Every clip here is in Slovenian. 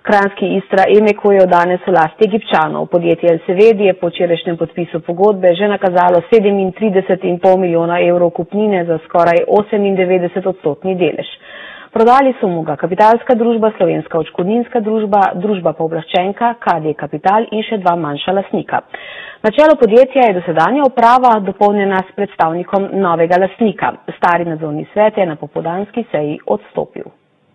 Kranjski Istra Emeko je danes v lasti Egipčanov. Podjetje LCVD je po včerajšnjem podpisu pogodbe že nakazalo 37,5 milijona evrov kupnine za skoraj 98% delež. Prodali so mu ga Kapitalska družba, Slovenska odškodninska družba, družba pooblaščenka, KD Kapital in še dva manjša lastnika. Na čelu podjetja je dosedanja uprava dopolnjena s predstavnikom novega lastnika. Stari nadzorni svet je na popoldanski seji odstopil.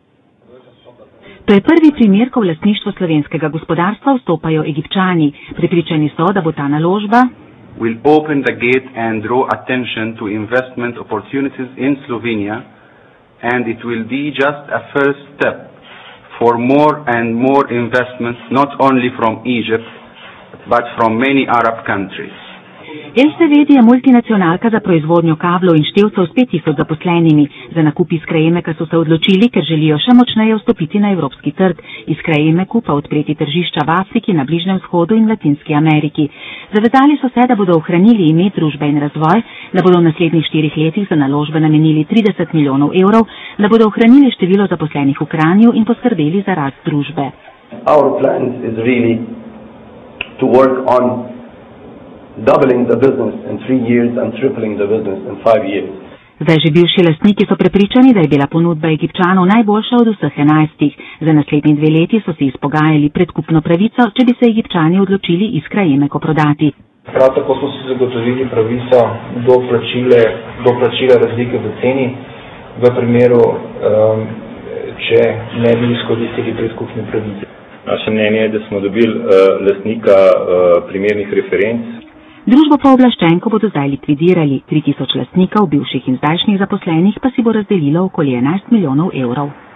To je prvi primer, ko v lastništvo slovenskega gospodarstva vstopajo Egipčani. Prepričani so, da bo ta naložba will open the gate and draw attention to investment opportunities in Slovenia, and it will be just a first step for more and more investments, not only from Egypt, but from many Arab countries. LCVD je multinacionalka za proizvodnjo kablov in števcev s 5000 zaposlenimi. Za nakup iz Krajemeka so se odločili, ker želijo še močneje vstopiti na evropski trg, iz Krajemeku pa odpreti tržišča v Afriki, na Bližnjem vzhodu in Latinski Ameriki. Zavezali so se, da bodo ohranili ime družbe in razvoj, da bodo v naslednjih 4 letih za naložbe namenili 30 milijonov evrov, da bodo ohranili število zaposlenih v Kranju in poskrbeli za rast družbe. Our plan is really to work on doubling the business in 3 years and tripling the business in 5 years. Zdaj že bivši lastniki so prepričani, da je bila ponudba Egipčanov najboljša od vseh 11. Za naslednji 2 leti so si izpogajali predkupno pravico, če bi se Egipčani odločili iz Krajemeka prodati. Prav tako smo si zagotovili pravico do plačila razlike v ceni v primeru, če ne bi izkoristili predkupne pravice. Naše mnenje je, da smo dobili lastnika primernih referenc. Družbo pooblaščenko bodo zdaj likvidirali, 3000 lastnikov, bivših in zdajšnjih zaposlenih pa si bo razdelilo okoli 11 milijonov evrov.